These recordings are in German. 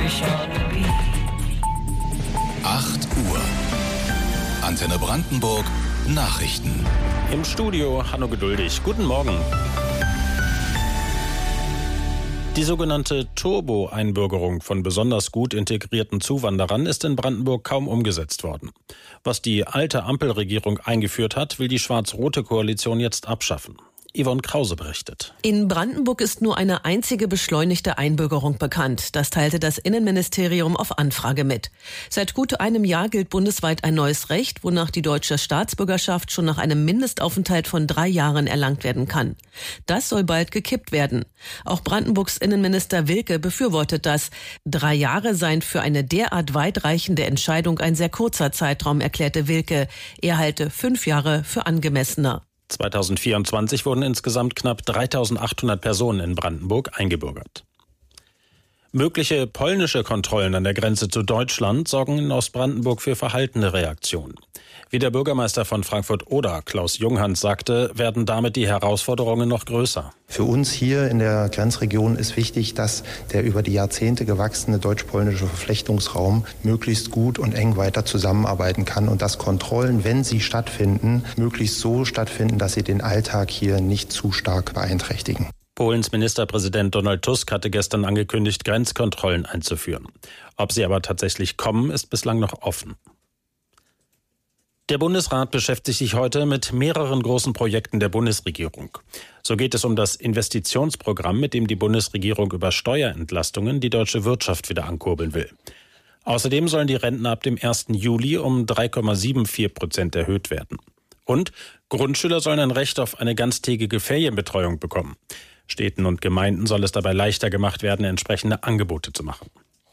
8 Uhr. Antenne Brandenburg. Nachrichten. Im Studio Hanno Geduldig. Guten Morgen. Die sogenannte Turbo-Einbürgerung von besonders gut integrierten Zuwanderern ist in Brandenburg kaum umgesetzt worden. Was die alte Ampelregierung eingeführt hat, will die schwarz-rote Koalition jetzt abschaffen. Yvonne Krause berichtet. In Brandenburg ist nur eine einzige beschleunigte Einbürgerung bekannt. Das teilte das Innenministerium auf Anfrage mit. Seit gut einem Jahr gilt bundesweit ein neues Recht, wonach die deutsche Staatsbürgerschaft schon nach einem Mindestaufenthalt von 3 Jahren erlangt werden kann. Das soll bald gekippt werden. Auch Brandenburgs Innenminister Wilke befürwortet das. 3 Jahre seien für eine derart weitreichende Entscheidung ein sehr kurzer Zeitraum, erklärte Wilke. Er halte 5 Jahre für angemessener. 2024 wurden insgesamt knapp 3.800 Personen in Brandenburg eingebürgert. Mögliche polnische Kontrollen an der Grenze zu Deutschland sorgen in Ostbrandenburg für verhaltene Reaktionen. Wie der Bürgermeister von Frankfurt-Oder, Klaus Junghans, sagte, werden damit die Herausforderungen noch größer. Für uns hier in der Grenzregion ist wichtig, dass der über die Jahrzehnte gewachsene deutsch-polnische Verflechtungsraum möglichst gut und eng weiter zusammenarbeiten kann und dass Kontrollen, wenn sie stattfinden, möglichst so stattfinden, dass sie den Alltag hier nicht zu stark beeinträchtigen. Polens Ministerpräsident Donald Tusk hatte gestern angekündigt, Grenzkontrollen einzuführen. Ob sie aber tatsächlich kommen, ist bislang noch offen. Der Bundesrat beschäftigt sich heute mit mehreren großen Projekten der Bundesregierung. So geht es um das Investitionsprogramm, mit dem die Bundesregierung über Steuerentlastungen die deutsche Wirtschaft wieder ankurbeln will. Außerdem sollen die Renten ab dem 1. Juli um 3,74% erhöht werden. Und Grundschüler sollen ein Recht auf eine ganztägige Ferienbetreuung bekommen. Städten und Gemeinden soll es dabei leichter gemacht werden, entsprechende Angebote zu machen.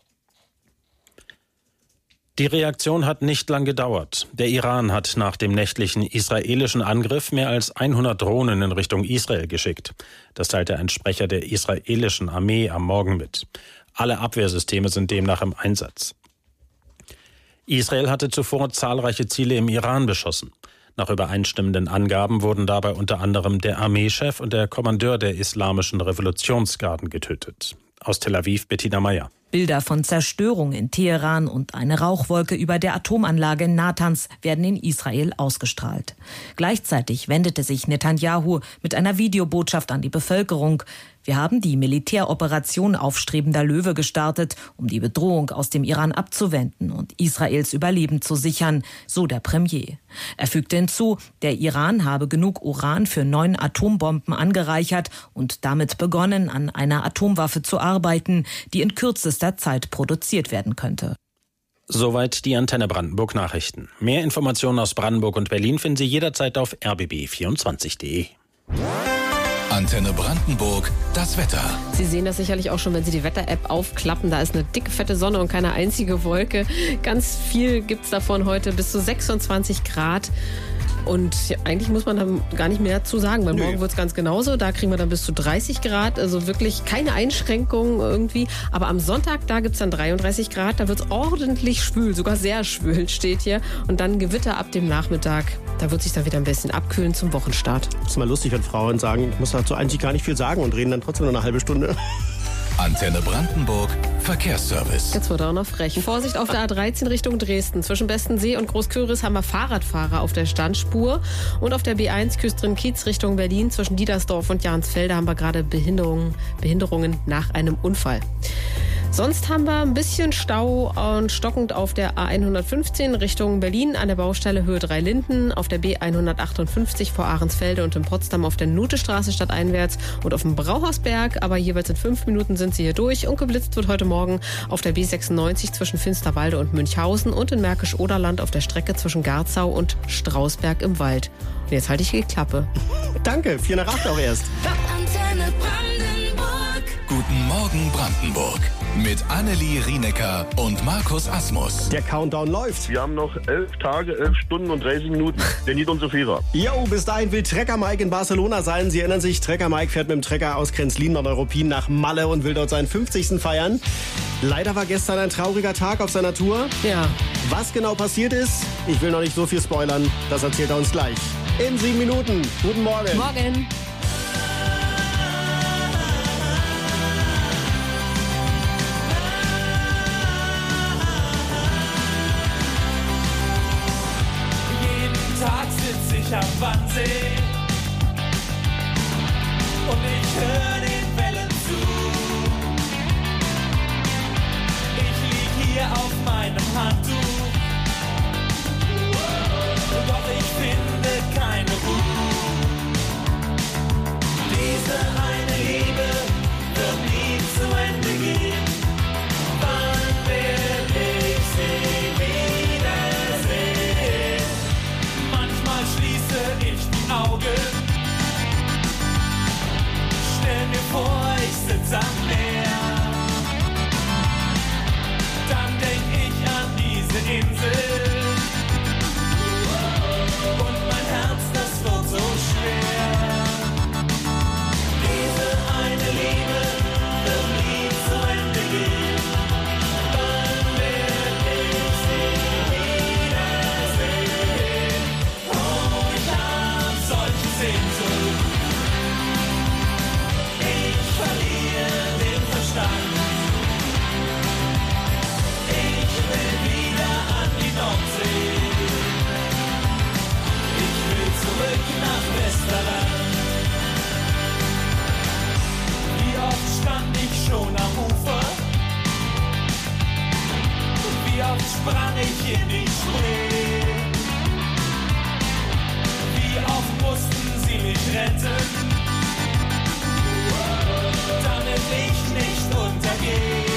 Die Reaktion hat nicht lang gedauert. Der Iran hat nach dem nächtlichen israelischen Angriff mehr als 100 Drohnen in Richtung Israel geschickt. Das teilte ein Sprecher der israelischen Armee am Morgen mit. Alle Abwehrsysteme sind demnach im Einsatz. Israel hatte zuvor zahlreiche Ziele im Iran beschossen. Nach übereinstimmenden Angaben wurden dabei unter anderem der Armeechef und der Kommandeur der Islamischen Revolutionsgarden getötet. Aus Tel Aviv, Bettina Meyer. Bilder von Zerstörung in Teheran und eine Rauchwolke über der Atomanlage in Natanz werden in Israel ausgestrahlt. Gleichzeitig wendete sich Netanyahu mit einer Videobotschaft an die Bevölkerung. Wir haben die Militäroperation Aufstrebender Löwe gestartet, um die Bedrohung aus dem Iran abzuwenden und Israels Überleben zu sichern, so der Premier. Er fügte hinzu, der Iran habe genug Uran für 9 Atombomben angereichert und damit begonnen, an einer Atomwaffe zu arbeiten, die in kürzester Zeit produziert werden könnte. Soweit die Antenne Brandenburg Nachrichten. Mehr Informationen aus Brandenburg und Berlin finden Sie jederzeit auf rbb24.de. Antenne Brandenburg, das Wetter. Sie sehen das sicherlich auch schon, wenn Sie die Wetter-App aufklappen. Da ist eine dicke, fette Sonne und keine einzige Wolke. Ganz viel gibt's davon heute, bis zu 26 Grad. Und eigentlich muss man dann gar nicht mehr zu sagen, weil morgen wird es ganz genauso. Da kriegen wir dann bis zu 30 Grad, also wirklich keine Einschränkungen irgendwie. Aber am Sonntag, da gibt es dann 33 Grad, da wird es ordentlich schwül, sogar sehr schwül steht hier. Und dann Gewitter ab dem Nachmittag, da wird sich dann wieder ein bisschen abkühlen zum Wochenstart. Das ist mal lustig, wenn Frauen sagen, ich muss dazu eigentlich gar nicht viel sagen und reden dann trotzdem nur eine halbe Stunde. Antenne Brandenburg, Verkehrsservice. Jetzt wird er auch noch frech. Vorsicht auf der A13 Richtung Dresden. Zwischen Bestensee und Großküris haben wir Fahrradfahrer auf der Standspur. Und auf der B1 Küstrin-Kiez Richtung Berlin zwischen Diedersdorf und Jahnsfelde haben wir gerade Behinderungen nach einem Unfall. Sonst haben wir ein bisschen Stau und stockend auf der A115 Richtung Berlin an der Baustelle Höhe 3 Linden, auf der B158 vor Ahrensfelde und in Potsdam auf der Nutestraße stadteinwärts und auf dem Brauhausberg, aber jeweils in 5 Minuten sind sie hier durch und geblitzt wird heute Morgen auf der B96 zwischen Finsterwalde und Münchhausen und in Märkisch-Oderland auf der Strecke zwischen Garzau und Strausberg im Wald. Und jetzt halte ich die Klappe. Danke, 4:08 auch erst. Antenne Brandenburg. Guten Morgen Brandenburg. Mit Annelie Rienecker und Markus Asmus. Der Countdown läuft. Wir haben noch 11 Tage, 11 Stunden und 30 Minuten. Der Nied und Sophia. Jo, bis dahin will Trecker Mike in Barcelona sein. Sie erinnern sich, Trecker Mike fährt mit dem Trecker aus Krenzlin Nordeuropin nach Malle und will dort seinen 50. feiern. Leider war gestern ein trauriger Tag auf seiner Tour. Ja. Was genau passiert ist, ich will noch nicht so viel spoilern. Das erzählt er uns gleich. In 7 Minuten. Guten Morgen. Morgen. sprang ich in die Spree. Wie oft mussten sie mich retten, damit ich nicht untergehe.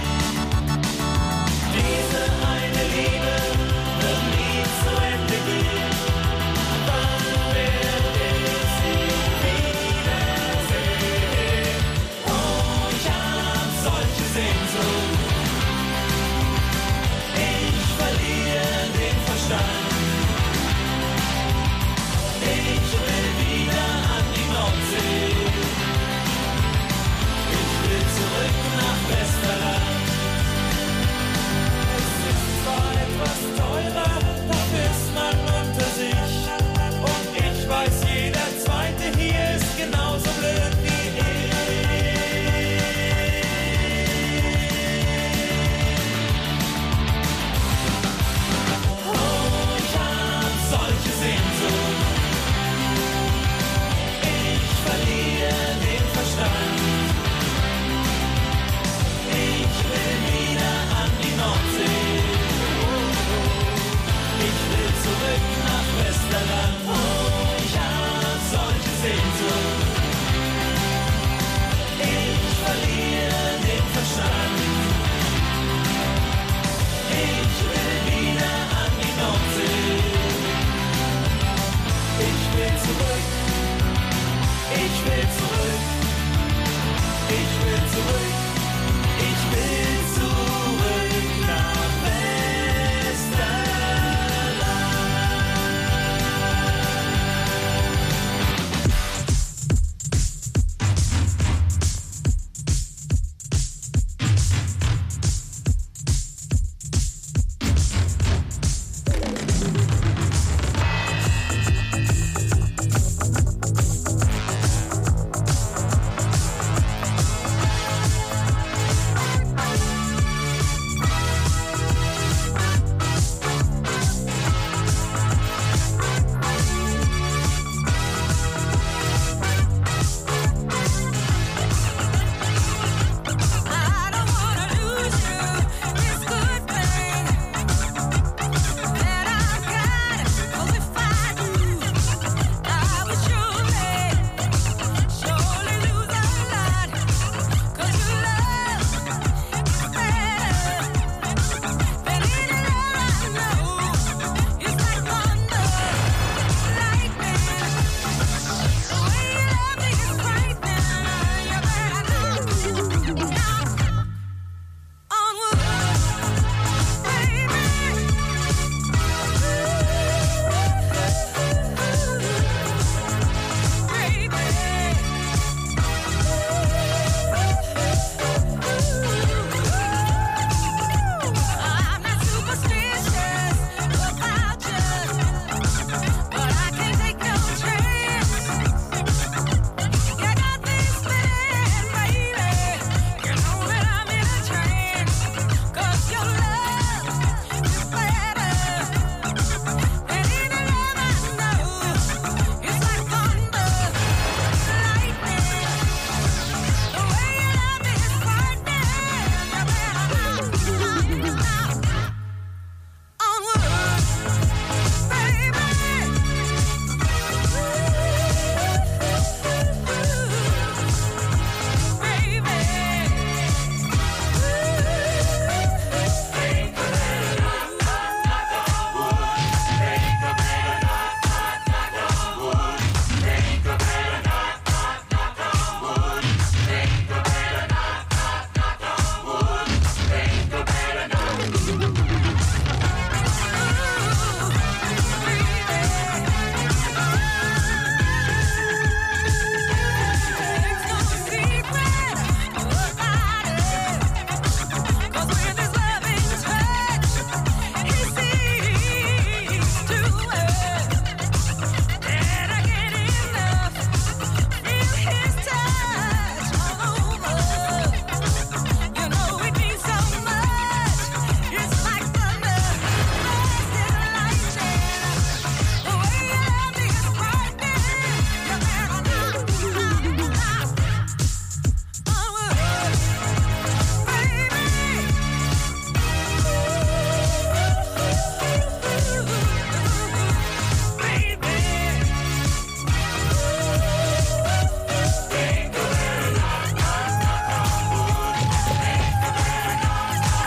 Diese eine Liebe wird nie zu Ende gehen. Wann werde ich sie wiedersehen? Oh, ich hab solche Sehnsucht. Ich verliere den Verstand. Ich will wieder an die Nordsee.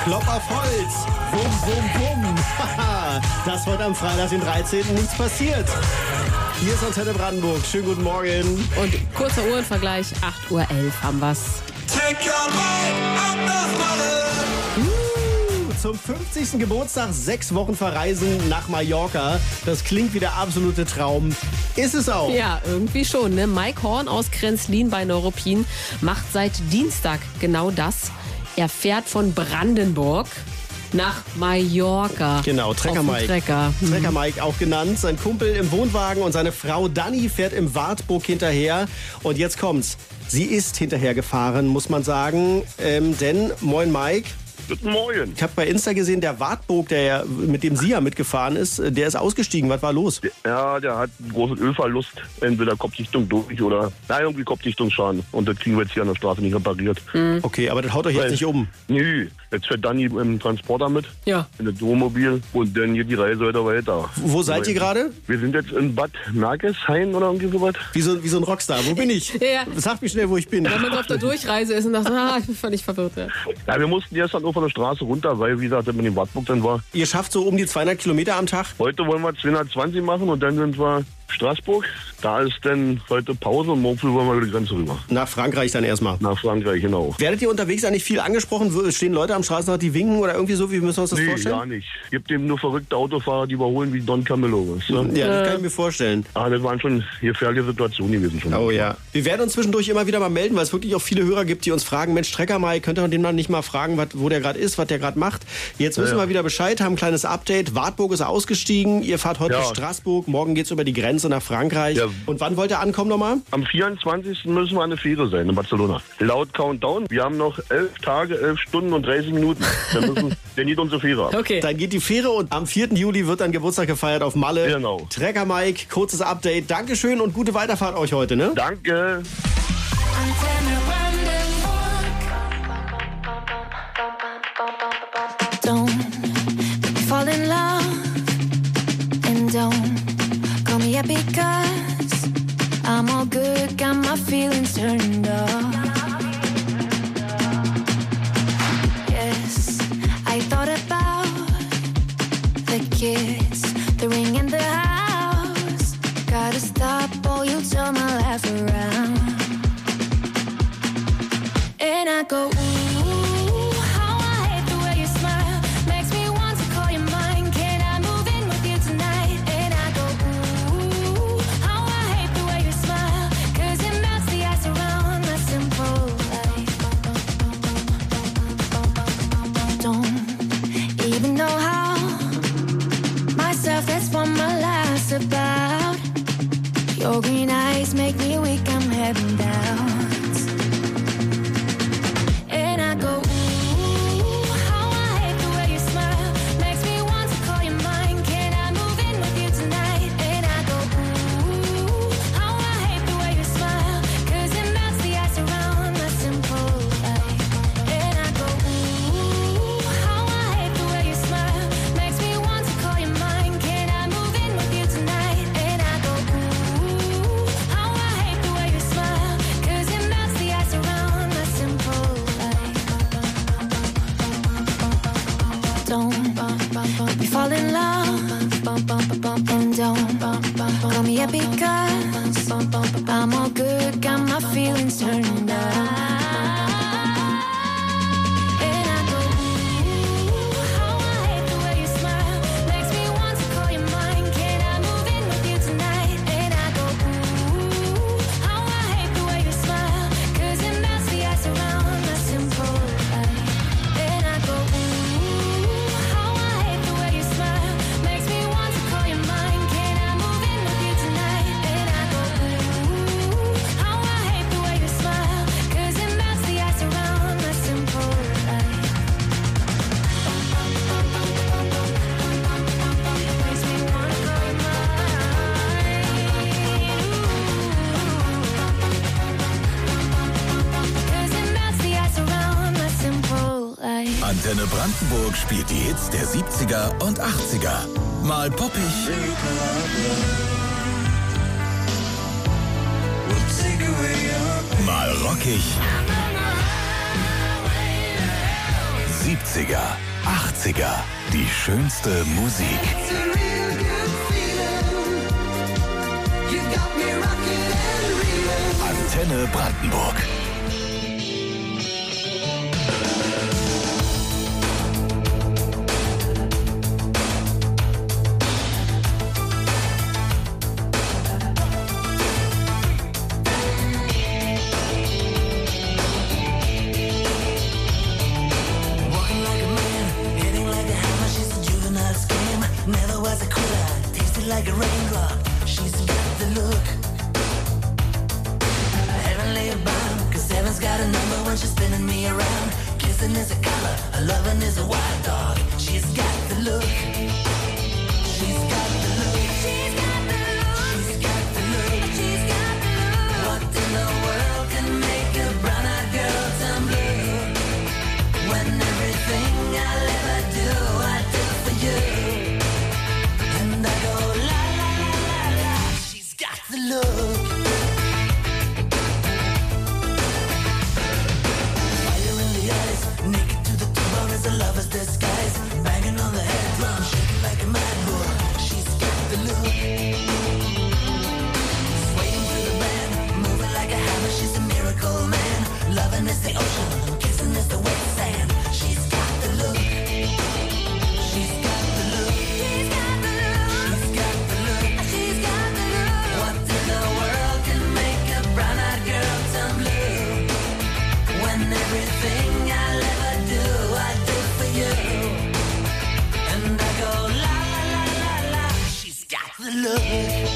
Klopp auf Holz. Wum, wum, wum. Das heute am Freitag, den 13. nichts passiert. Hier ist Antenne Brandenburg. Schönen guten Morgen. Und kurzer Uhrenvergleich, 8:11 Uhr haben wir's. Zum 50. Geburtstag 6 Wochen verreisen nach Mallorca. Das klingt wie der absolute Traum. Ist es auch. Ja, irgendwie schon. Ne? Mike Horn aus Krenzlin bei Neuruppin macht seit Dienstag genau das. Er fährt von Brandenburg nach Mallorca. Genau, Trecker Mike. Trecker Mike auch genannt. Sein Kumpel im Wohnwagen und seine Frau Dani fährt im Wartburg hinterher. Und jetzt kommt's. Sie ist hinterher gefahren, muss man sagen. Denn, moin Mike. Guten Morgen. Ich habe bei Insta gesehen, der Wartburg, mit dem Sie ja mitgefahren ist, der ist ausgestiegen. Was war los? Ja, der hat einen großen Ölverlust. Entweder Kopfdichtung durch oder irgendwie Kopfdichtungsschaden. Und das kriegen wir jetzt hier an der Straße nicht repariert. Okay, aber das haut euch jetzt nicht um. Nö, jetzt fährt Dani im Transporter mit. Ja. In das Wohnmobil. Und dann geht die Reise weiter. Wo seid ihr gerade? Wir sind jetzt in Bad Merkeshain oder irgendwie sowas. Wie so ein Rockstar. Wo bin ich? Ja. Sag mir schnell, wo ich bin. Wenn man so auf der Durchreise ist und sagt, ich bin völlig verwirrt. Ja. Ja, wir mussten erst dann nur von der Straße runter, weil, wie gesagt, mit dem Wartburg dann war. Ihr schafft so um die 200 Kilometer am Tag? Heute wollen wir 220 machen und dann sind wir Straßburg. Da ist dann heute Pause und morgen früh wollen wir über die Grenze rüber. Nach Frankreich dann erstmal? Nach Frankreich, genau. Werdet ihr unterwegs eigentlich viel angesprochen? Stehen Leute am Straßenrand, die winken oder irgendwie so? Wie müssen wir uns das vorstellen? Nee, gar nicht. Gibt eben nur verrückte Autofahrer, die überholen wie Don Camillo. Weißt du? Ja, das kann ich mir vorstellen. Ah, das waren schon gefährliche Situationen gewesen. Schon. Oh ja. Wir werden uns zwischendurch immer wieder mal melden, weil es wirklich auch viele Hörer gibt, die uns fragen, Mensch, Trecker Mike, könnte man den mal nicht mal fragen, wo der gerade ist, was der gerade macht? Jetzt wissen wir wieder Bescheid, haben ein kleines Update. Wartburg ist ausgestiegen, ihr fahrt heute nach Straßburg, morgen geht's über die Grenze nach Frankreich. Ja. Und wann wollt ihr ankommen nochmal? Am 24. müssen wir an der Fähre sein in Barcelona. Laut Countdown, wir haben noch 11 Tage, 11 Stunden und 30 Minuten. Der nicht unsere Fähre ab. Okay. Dann geht die Fähre und am 4. Juli wird dann Geburtstag gefeiert auf Malle. Genau. Trecker Mike, kurzes Update. Dankeschön und gute Weiterfahrt euch heute, ne? Danke. Don't fall in love and don't call me up because I'm all good, got my feelings turned off. Yes, I thought about the kiss, the ring in the house. Gotta stop or you'll turn my life around. And I go, ooh, how I hate the way you smile. Makes me want to call you mine. Can I move in with you tonight? And I go, ooh, how I hate the way you smile. 'Cause it melts the ice around my simple life. Don't even know how. Myself, that's what my life's about. Your green eyes make me weak, I'm heading down. And I go, ooh, how I hate the way you smile. Makes me want to call you mine. Can I move in with you tonight? And I go, ooh, how I hate the way you smile. 'Cause it melts the ice around my simple life. And I go, ooh, how I hate the way you smile. Makes me want to call you mine. Can I move in with you tonight? And I go, ooh, how I hate the way you smile. 'Cause it melts the ice around my simple life. Don't we fall in love and don't call me up because I'm all good, got my feelings turned on. And I go, ooh, how I hate the way you smile. Makes me want to call you mine. Can I move in with you tonight? And I go, ooh, how I hate the way you smile. 'Cause it melts the ice around my simple life. And I go, ooh, how I hate the way you smile. Makes me want to call you mine. Can I move in with you tonight? And I go, ooh, how I hate the way you smile. 'Cause it melts the ice around my simple life. Makes me wanna call you mine. 'Cause it melts the ice around my simple life. Antenne Brandenburg spielt die Hits der 70er und 80er. Mal poppig, mal rockig, 70er, 80er, die schönste Musik. Antenne Brandenburg. Like a raindrop, she's got the look. Heavenly bound, cause heaven's got a number when she's spinning me around. Kissing is a color, her loving is a wild dog. She's got the look. She's got the look. She's got the look. She's got the look. She's got the look. What in the world can make a brown-eyed girl turn blue? When everything I'll ever do, I do for you. And I go la la la la la. She's got the look. Fire in the eyes, naked to the bone as a lover's disguise. Banging on the head drum, shaking like a mad bull. She's got the look. Swaying through the band, moving like a hammer. She's a miracle man. Loving is the ocean, kissing is the wet sand. She's got the look. She's got the look. She's got the look. She's got the look. She's got the look. What in the world can make a brown-eyed girl turn blue? When everything I'll ever do, I do for you. And I go la la la la la. She's got the look.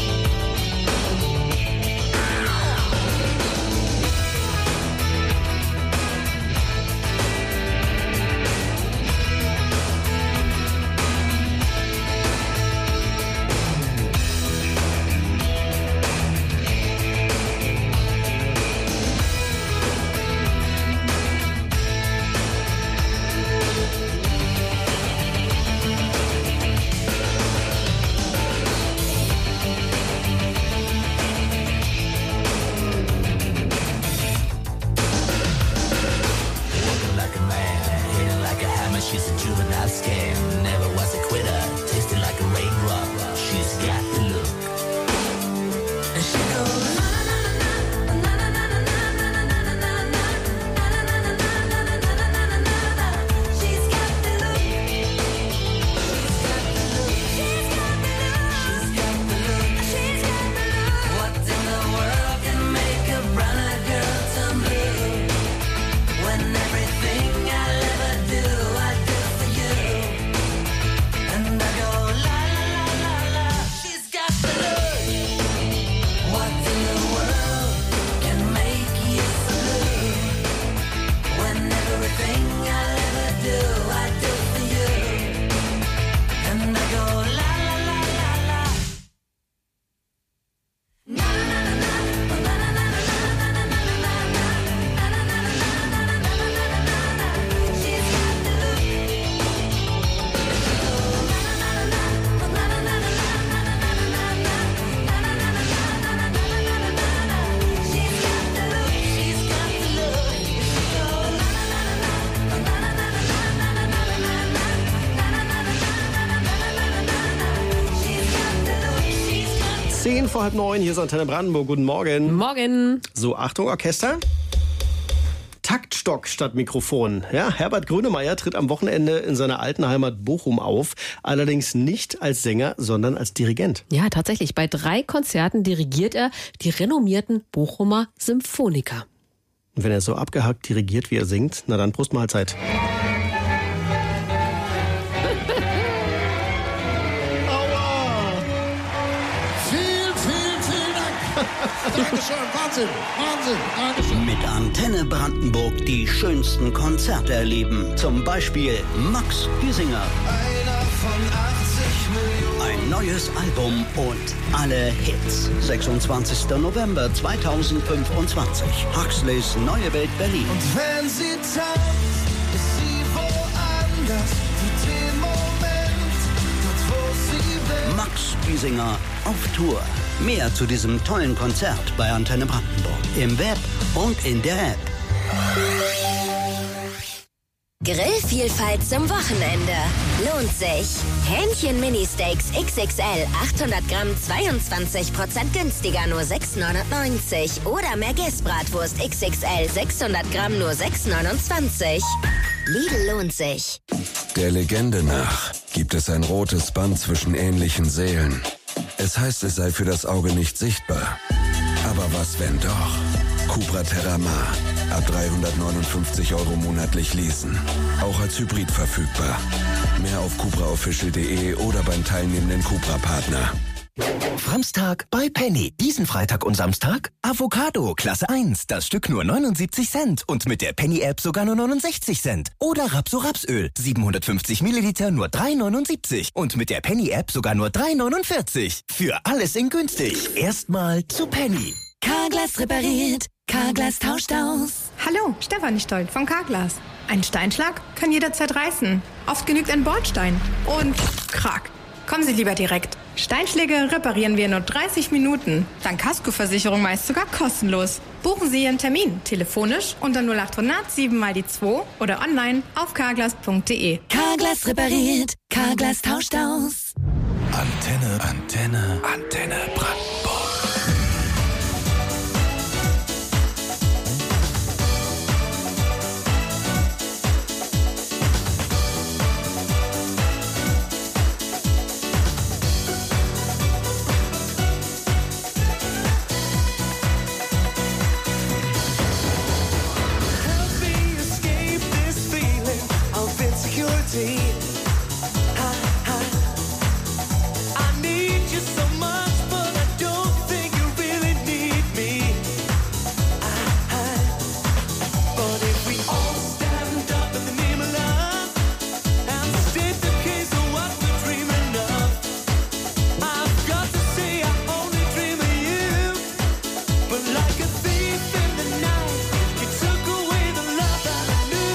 Like a man, hitting like a hammer. She's a juvenile scam. Never was a quitter. Tasting like a raindrop. She's got the look. And she goes na na na na na na na na na na na na. She's got the look. She's got the look. She's got the look. She's got the look. What in the world can make a brown-eyed girl turn blue? When everything I'll ever do, I do for you. And I go la la la la la. She's got the look. What in the world can make you so blue? When everything I'll ever do, I do for you. And I go la la la la la. Na na na na na na na na na na na na. She's got the look. She's got the look. 8:10, hier ist Antenne Brandenburg. Guten Morgen. Morgen. So, Achtung, Orchester. Taktstock statt Mikrofon. Ja, Herbert Grönemeyer tritt am Wochenende in seiner alten Heimat Bochum auf. Allerdings nicht als Sänger, sondern als Dirigent. Ja, tatsächlich. Bei 3 Konzerten dirigiert er die renommierten Bochumer Symphoniker. Und wenn er so abgehackt dirigiert, wie er singt, na dann Prost Mahlzeit. Dankeschön, Wahnsinn, Dankeschön. Mit Antenne Brandenburg die schönsten Konzerte erleben. Zum Beispiel Max Giesinger. Einer von 80 Millionen. Ein neues Album und alle Hits. 26. November 2025. Huxleys Neue Welt Berlin. Und wenn sie tanzt, ist sie woanders. Für den Moment, dort wo sie will. Max Giesinger auf Tour. Mehr zu diesem tollen Konzert bei Antenne Brandenburg. Im Web und in der App. Grillvielfalt zum Wochenende. Lohnt sich. Hähnchen-Mini-Steaks XXL 800 Gramm 22% günstiger, nur 6,99. Oder Merguez-Bratwurst XXL 600 Gramm nur 6,29. Lidl lohnt sich. Der Legende nach gibt es ein rotes Band zwischen ähnlichen Seelen. Es heißt, es sei für das Auge nicht sichtbar. Aber was, wenn doch? Cupra Terramar. Ab 359 € monatlich leasen. Auch als Hybrid verfügbar. Mehr auf cupraofficial.de oder beim teilnehmenden Cupra-Partner. Framstag bei Penny. Diesen Freitag und Samstag Avocado, Klasse 1. Das Stück nur 79 Cent. Und mit der Penny-App sogar nur 69 Cent. Oder Rapso-Rapsöl. 750 Milliliter nur 3,79. Und mit der Penny-App sogar nur 3,49. Für alles in günstig. Erstmal zu Penny. Carglass repariert. Carglass tauscht aus. Hallo, Stefanie Stoll von Carglass. Ein Steinschlag kann jederzeit reißen. Oft genügt ein Bordstein. Und krack. Kommen Sie lieber direkt. Steinschläge reparieren wir in nur 30 Minuten. Dank Kaskoversicherung meist sogar kostenlos. Buchen Sie Ihren Termin telefonisch unter 0800 7 mal die 2 oder online auf carglass.de. Carglass repariert. Carglass tauscht aus. Antenne Brandenburg. I need you so much, but I don't think you really need me. But if we all stand up in the name of love and state the case of what we're dreaming of, I've got to say I only dream of you. But like a thief in the night, you took away the love that I knew.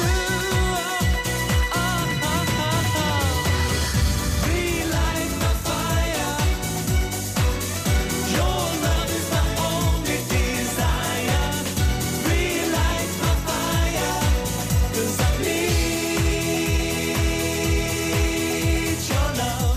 Relight my fire. Your love is my only desire. Relight my fire, 'cause I need your love.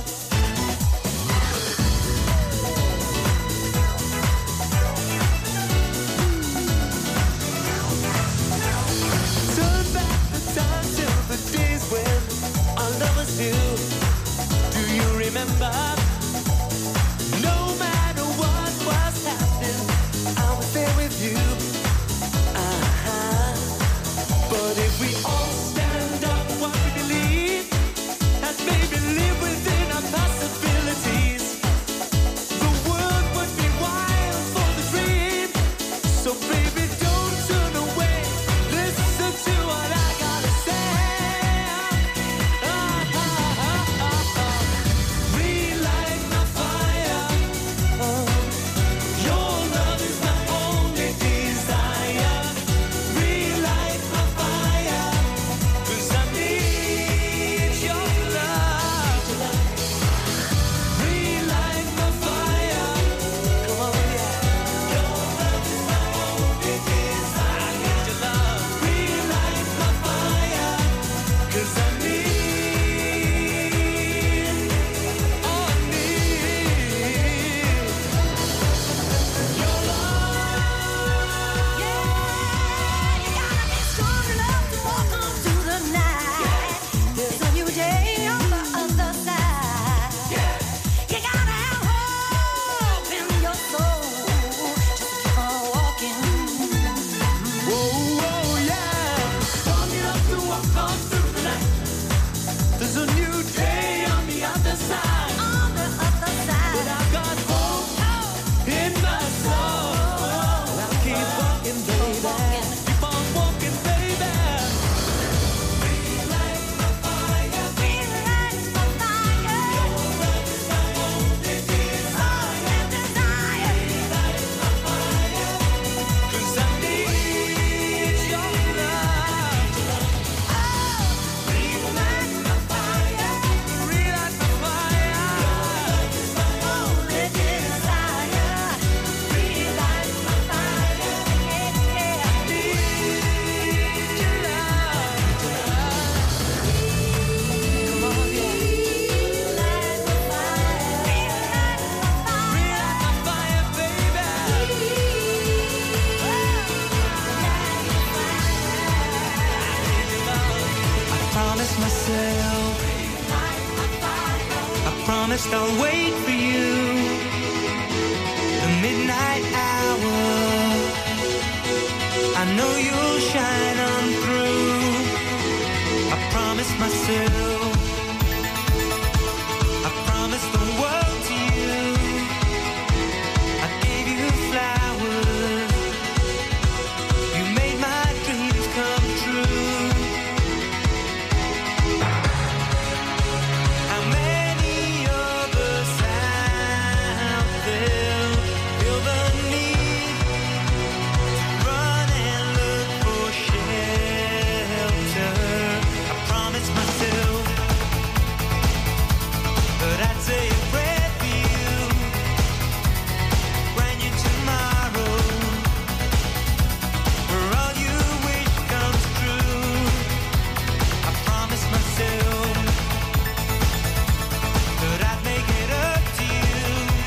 Turn back the time till the days when our lovers knew. Do you remember? No matter what was happening, I was there with you. But if we all stand up, what we believe, and maybe live within our possibilities, the world would be wild for the dream. So baby, don't turn away. Listen to what I gotta say. Relight my fire. Your love is my only desire. Relight my fire, 'cause I need your love. Relight my fire. Come on, yeah. Your love is my only desire. I need your love. Relight my fire, 'cause I need, oh, I need your love. You gotta be strong enough to walk on through the night. There's a new day on the other side. You gotta have hope in your soul. Just keep on walking. Whoa, yeah. Strong enough to walk on through the night. There's a new day on the other side. On the other side. But I've got hope in my soul. I'll keep walking, baby. Keep on walking, baby. Relight my fire. Relight my fire. Your love is my only desire. Relight my fire, 'cause I need your love. Relight my fire. promised I'll wait for you. The midnight hour, I know you'll shine on through. I promised myself, I promised the world to you. I gave you flowers, you made my dreams come true. How many of us out there feel the need to run and look for shelter? I promised myself that I'd say a prayer for you, grant you tomorrow, where all you wish comes true. I promised myself that I'd make it up to you,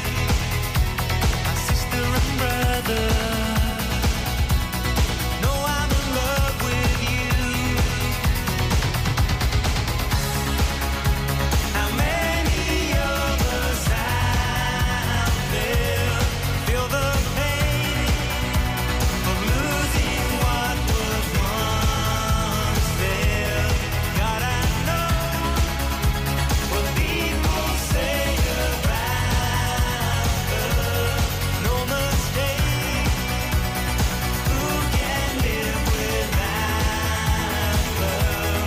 my sister and brother. Know I'm in love with you. How many of us out there feel the pain of losing what was once there? God, I know what people say around us. No mistake, who can live without love?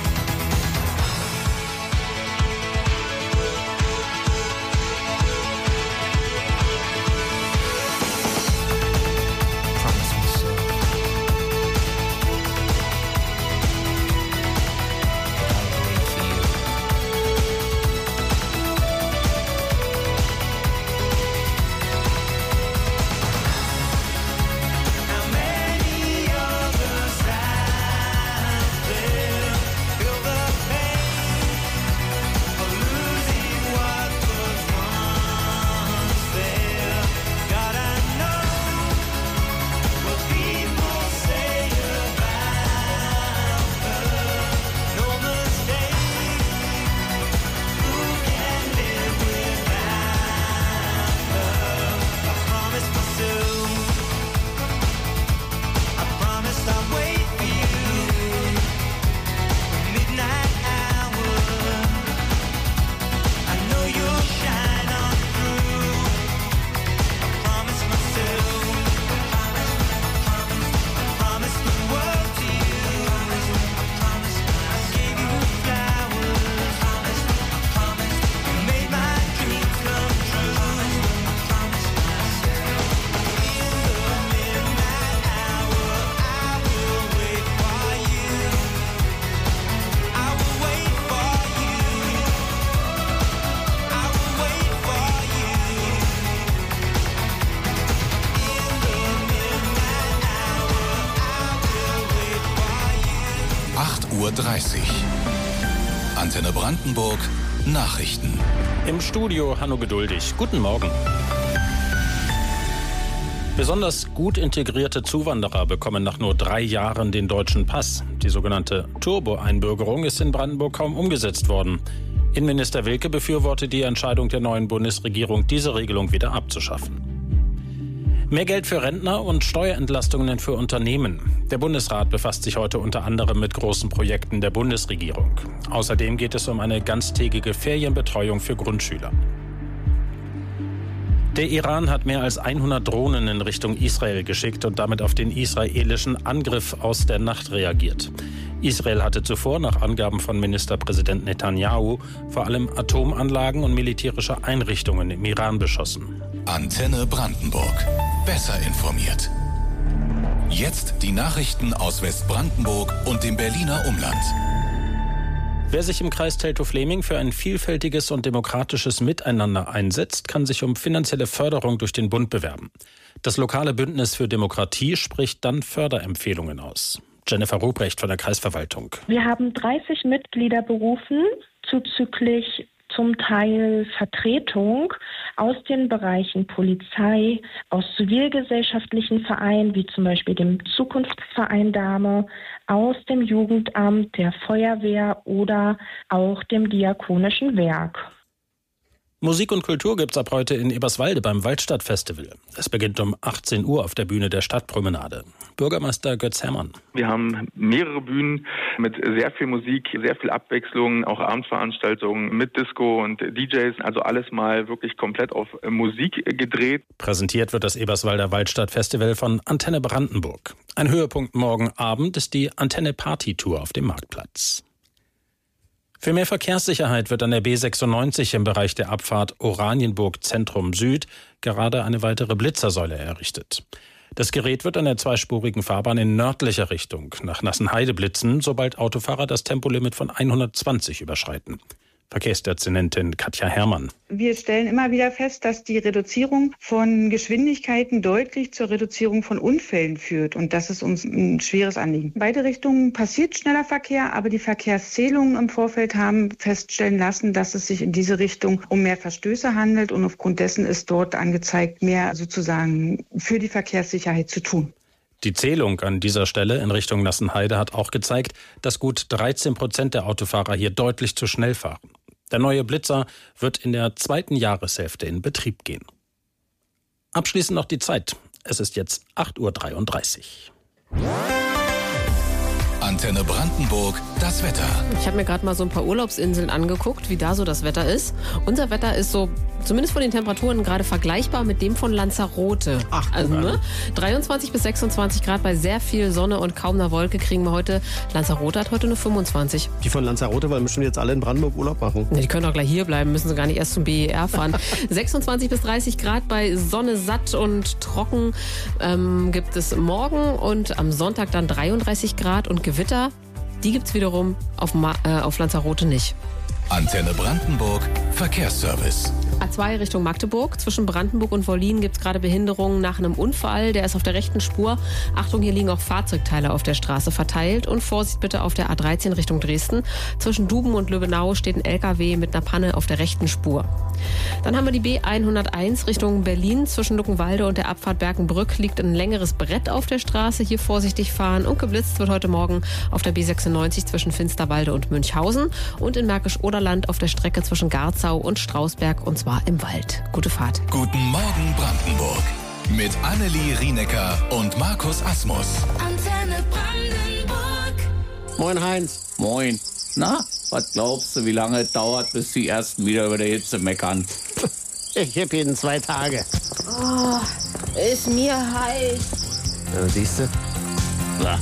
Promise me so. I'll wait for you. How many of us out there feel the pain of losing what was once there? God, I know what people say about us. No mistake, who can live without love? I promised myself, I promised I'd wait for you. Midnight hour, I know you'll shine on through. I promised myself, I promised the world to you. I gave you flowers, you made my dreams come true. I promised myself, in the midnight hour, I will wait for you. I will wait for you. I will wait for you. In the midnight hour, I will wait for you. 8:30 Uhr. Antenne Brandenburg. Nachrichten. Im Studio Hanno Geduldig. Guten Morgen. Besonders gut integrierte Zuwanderer bekommen nach nur 3 Jahren den deutschen Pass. Die sogenannte Turbo-Einbürgerung ist in Brandenburg kaum umgesetzt worden. Innenminister Wilke befürwortet die Entscheidung der neuen Bundesregierung, diese Regelung wieder abzuschaffen. Mehr Geld für Rentner und Steuerentlastungen für Unternehmen. Der Bundesrat befasst sich heute unter anderem mit großen Projekten der Bundesregierung. Außerdem geht es um eine ganztägige Ferienbetreuung für Grundschüler. Der Iran hat mehr als 100 Drohnen in Richtung Israel geschickt und damit auf den israelischen Angriff aus der Nacht reagiert. Israel hatte zuvor nach Angaben von Ministerpräsident Netanyahu vor allem Atomanlagen und militärische Einrichtungen im Iran beschossen. Antenne Brandenburg. Besser informiert. Jetzt die Nachrichten aus Westbrandenburg und dem Berliner Umland. Wer sich im Kreis Teltow-Fleming für ein vielfältiges und demokratisches Miteinander einsetzt, kann sich um finanzielle Förderung durch den Bund bewerben. Das lokale Bündnis für Demokratie spricht dann Förderempfehlungen aus. Jennifer Ruprecht von der Kreisverwaltung. Wir haben 30 Mitglieder berufen, zuzüglich zum Teil Vertretung aus den Bereichen Polizei, aus zivilgesellschaftlichen Vereinen, wie zum Beispiel dem Zukunftsverein Dame, aus dem Jugendamt, der Feuerwehr oder auch dem Diakonischen Werk. Musik und Kultur gibt's ab heute in Eberswalde beim Waldstadtfestival. Es beginnt um 18 Uhr auf der Bühne der Stadtpromenade. Bürgermeister Götz Herrmann. Wir haben mehrere Bühnen mit sehr viel Musik, sehr viel Abwechslung, auch Abendveranstaltungen mit Disco und DJs. Also alles mal wirklich komplett auf Musik gedreht. Präsentiert wird das Eberswalder Waldstadtfestival von Antenne Brandenburg. Ein Höhepunkt morgen Abend ist die Antenne Party Tour auf dem Marktplatz. Für mehr Verkehrssicherheit wird an der B96 im Bereich der Abfahrt Oranienburg Zentrum Süd gerade eine weitere Blitzersäule errichtet. Das Gerät wird an der zweispurigen Fahrbahn in nördlicher Richtung nach Nassenheide blitzen, sobald Autofahrer das Tempolimit von 120 überschreiten. Verkehrsdezernentin Katja Herrmann. Wir stellen immer wieder fest, dass die Reduzierung von Geschwindigkeiten deutlich zur Reduzierung von Unfällen führt. Und das ist uns ein schweres Anliegen. In beide Richtungen passiert schneller Verkehr, aber die Verkehrszählungen im Vorfeld haben feststellen lassen, dass es sich in diese Richtung um mehr Verstöße handelt. Und aufgrund dessen ist dort angezeigt, mehr sozusagen für die Verkehrssicherheit zu tun. Die Zählung an dieser Stelle in Richtung Nassenheide hat auch gezeigt, dass gut 13% der Autofahrer hier deutlich zu schnell fahren. Der neue Blitzer wird in der zweiten Jahreshälfte in Betrieb gehen. Abschließend noch die Zeit. Es ist jetzt 8:33 Uhr. Antenne Brandenburg, das Wetter. Ich habe mir gerade mal so ein paar Urlaubsinseln angeguckt, wie da so das Wetter ist. Unser Wetter ist so, zumindest von den Temperaturen, gerade vergleichbar mit dem von Lanzarote. Ach, also, ne? 23 bis 26 Grad bei sehr viel Sonne und kaum einer Wolke kriegen wir heute. Lanzarote hat heute nur 25. Die von Lanzarote wollen bestimmt jetzt alle in Brandenburg Urlaub machen. Die können auch gleich hier bleiben, müssen sie gar nicht erst zum BER fahren. 26 bis 30 Grad bei Sonne, satt und trocken gibt es morgen und am Sonntag dann 33 Grad und Gewitter. Die gibt's wiederum auf Lanzarote nicht. Antenne Brandenburg, Verkehrsservice. A2 Richtung Magdeburg. Zwischen Brandenburg und Wollin gibt es gerade Behinderungen nach einem Unfall. Der ist auf der rechten Spur. Achtung, hier liegen auch Fahrzeugteile auf der Straße verteilt. Und Vorsicht bitte auf der A13 Richtung Dresden. Zwischen Duben und Löbenau steht ein LKW mit einer Panne auf der rechten Spur. Dann haben wir die B101 Richtung Berlin. Zwischen Luckenwalde und der Abfahrt Berkenbrück liegt ein längeres Brett auf der Straße. Hier vorsichtig fahren. Und geblitzt wird heute Morgen auf der B96 zwischen Finsterwalde und Münchhausen. Und in Märkisch-Oderland auf der Strecke zwischen Garzau und Strausberg, und zwar im Wald. Gute Fahrt. Guten Morgen Brandenburg. Mit Annelie Rienecker und Markus Asmus. Antenne Brandenburg. Moin Heinz. Moin. Na, was glaubst du, wie lange es dauert, bis die Ersten wieder über der Hitze meckern? Ich gebe Ihnen 2 Tage. Oh, ist mir heiß. Ja, siehst du? Ja.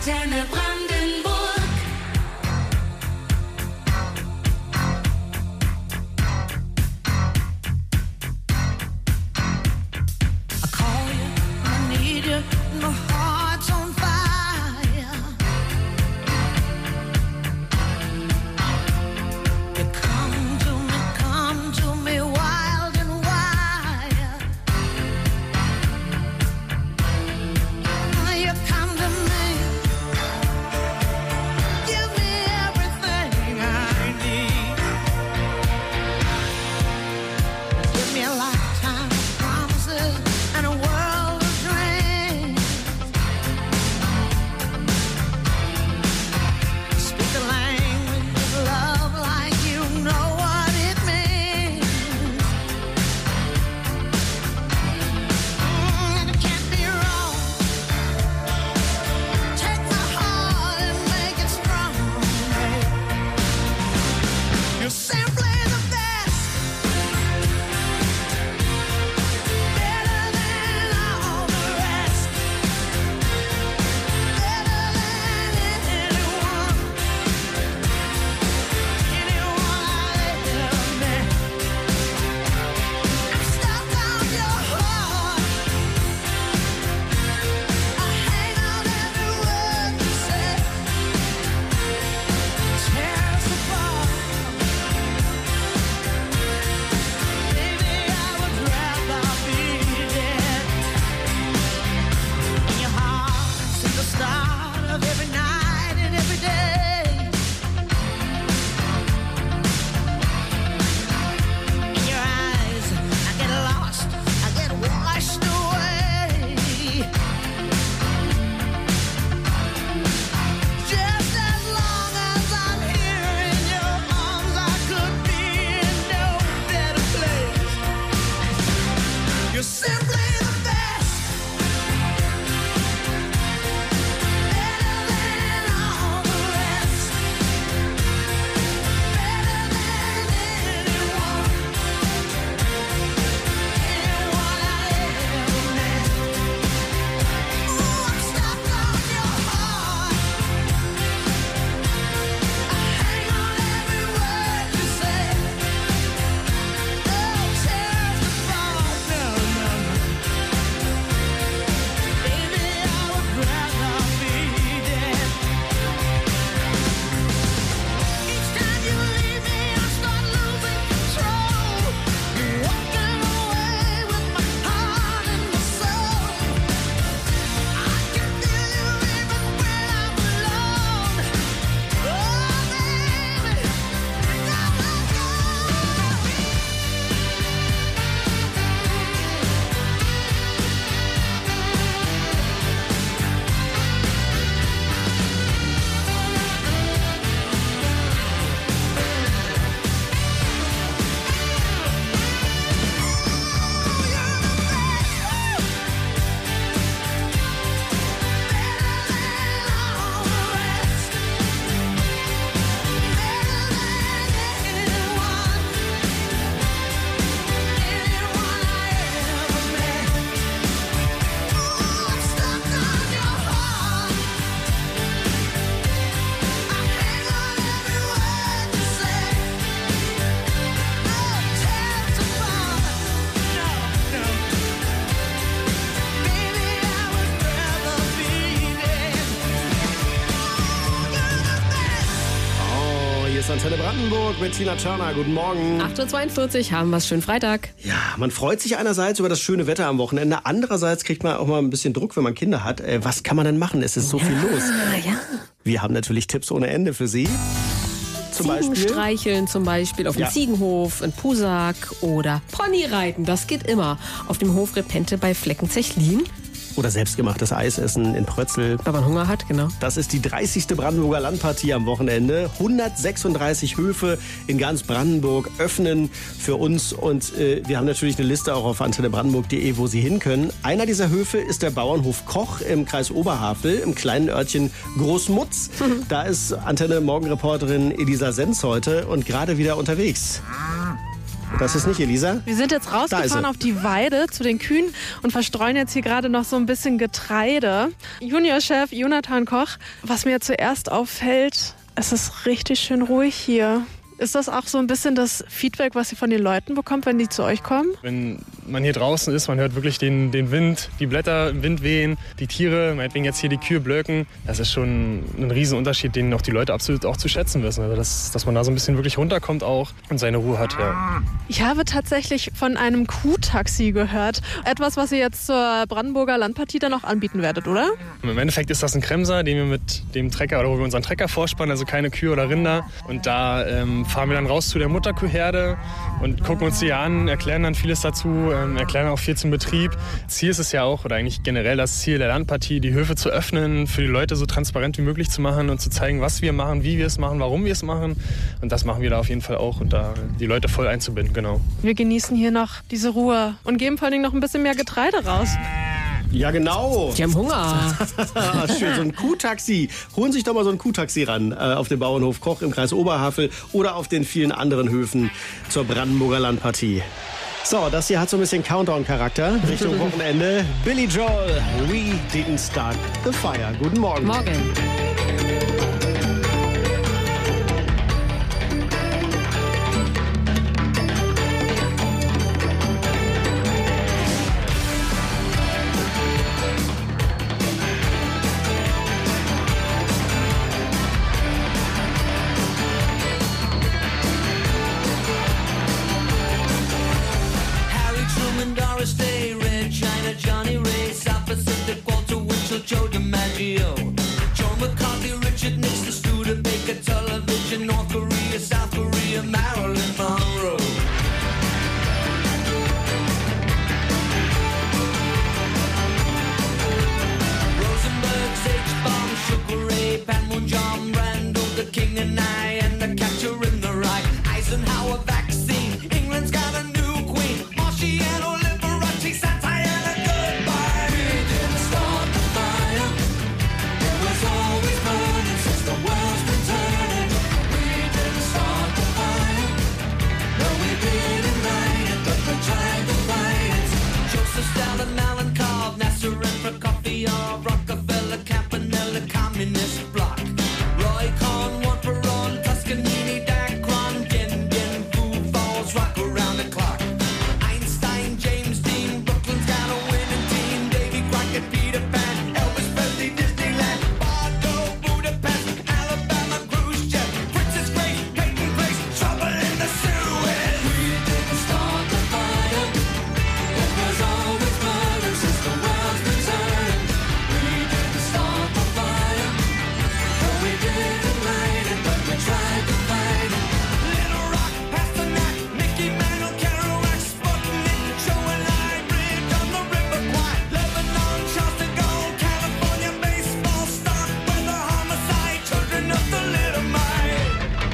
Antenne Brandenburg. I call you, I need you, my heart's on fire. You come to me wild and wild. You come to me, give me everything I need. Give me a lifetime of promises and a world of dreams. Speak the language of love like you know what it means. And it can't be wrong. Take my heart and make it strong. You're simply the best. Better than all the rest. Better than anyone. Anyone I've ever met. I'm stuck on your heart. I hang on every word you say. Tear us apart. Baby, I would rather be dead. In your heart, since the start of every night and every day. In your eyes, I get lost, I get washed away. Just as long as I'm here in your arms, I could be in no better place. You're simply the best. Better than all the rest. Better than anyone. Anyone I ever met. Ooh, I'm stuck on your heart. I hang on every word you say. Oh, tear us apart. No, no, no. Baby, I would rather be dead. Each time you leave me, I start losing control. Walking away with my heart and my soul. I can feel you even when I'm alone. Oh, baby, don't let go. Oh, hier ist Antenne Brandenburg mit Tina Turner. Guten Morgen. 8:42 Uhr haben wir es. Schönen Freitag. Ja, man freut sich einerseits über das schöne Wetter am Wochenende. Andererseits kriegt man auch mal ein bisschen Druck, wenn man Kinder hat. Was kann man denn machen? Es ist so viel los. Ja. Wir haben natürlich Tipps ohne Ende für Sie. Zum Ziegen Beispiel streicheln zum Beispiel auf dem Ja. Ziegenhof, in Pusack oder Ponyreiten, das geht immer. Auf dem Hof Repente bei Fleckenzechlin. oder selbstgemachtes Eis essen in Prötzel. Wenn man Hunger hat, genau. Das ist die 30. Brandenburger Landpartie am Wochenende. 136 Höfe in ganz Brandenburg öffnen für uns. Und wir haben natürlich eine Liste auch auf antennebrandenburg.de, wo Sie hin können. Einer dieser Höfe ist der Bauernhof Koch im Kreis Oberhavel, im kleinen Örtchen Großmutz. Da ist Antenne-Morgenreporterin Elisa Senz heute und gerade wieder unterwegs. Das ist nicht Elisa. Wir sind jetzt Da ist rausgefahren sie. auf die Weide zu den Kühen und verstreuen jetzt hier gerade noch so ein bisschen Getreide. Juniorchef Jonathan Koch, was mir zuerst auffällt, es ist richtig schön ruhig hier. Ist das auch so ein bisschen das Feedback, was ihr von den Leuten bekommt, wenn die zu euch kommen? Wenn man hier draußen ist, man hört wirklich den Wind, die Blätter im Wind wehen, die Tiere, meinetwegen jetzt hier die Kühe blöken. Das ist schon ein Riesenunterschied, den auch die Leute absolut auch zu schätzen wissen. Also dass man da so ein bisschen wirklich runterkommt auch und seine Ruhe hat. Ja. Ich habe tatsächlich von einem Kuhtaxi gehört. Etwas, was ihr jetzt zur Brandenburger Landpartie dann auch anbieten werdet, oder? Im Endeffekt ist das ein Kremser, den wir mit dem Trecker oder wo wir unseren Trecker vorspannen, also keine Kühe oder Rinder. Und da fahren wir dann raus zu der Mutterkuhherde und gucken uns die an, erklären dann vieles dazu, erklären auch viel zum Betrieb. Ziel ist es ja auch, oder eigentlich generell das Ziel der Landpartie, die Höfe zu öffnen, für die Leute so transparent wie möglich zu machen und zu zeigen, was wir machen, wie wir es machen, warum wir es machen. Und das machen wir da auf jeden Fall auch und da die Leute voll einzubinden, genau. Wir genießen hier noch diese Ruhe und geben vor allen Dingen noch ein bisschen mehr Getreide raus. Ja, genau. Die haben Hunger. Schön, so ein Kuhtaxi. Holen sich doch mal so ein Kuhtaxi ran auf dem Bauernhof Koch im Kreis Oberhavel oder auf den vielen anderen Höfen zur Brandenburger Landpartie. So, das hier hat so ein bisschen Countdown-Charakter Richtung Wochenende. Billy Joel, We Didn't Start the Fire. Guten Morgen. Morgen. Harry Truman, Doris Day, Red China, Johnny Ray, South Pacific, Walter Winchell, Joe DiMaggio, Joe McCarthy, Richard Nixon, Studebaker, Television, North Korea, South Korea, Marilyn Monroe. Rosenberg, H-Bomb, Sugar Ray, Panmunjom, Randall, the King and I, and the Catcher in the Rye, Eisenhower vaccine, England's got a new queen, Marciano, Liberace, Santana, goodbye. We didn't start the fire, it was always burning since the world's been turning. We didn't start the fire, no we didn't light it, but we tried to fight it. Joseph Stalin, Alan Cobb, Nasser and Prokofiev, Rockefeller, Campanella, Communist Bloc, Roy Cohn, Juan Perón, Toscanini, Dacron, Gen Gen, Foo Falls, rock around the clock. Einstein, James Dean, Brooklyn's got a winning team. Davy Crockett, Peter Pan, Elvis Presley, Disneyland, Bordeaux, Budapest, Alabama, Khrushchev, Princess Grace, Peyton Place, trouble in the Suez. We didn't start the fire, it was always burning since the world's been turning. We didn't start the fire, no we didn't light it, but we tried to fight it. Little Rock, Pasternak, Mickey Mantle, Kerouac, Sputnik, Show and Live Bridge on the River Kwai, Lebanon, Charles de Gaulle, California, baseball, stock, weather, homicide, children of the Little Mile.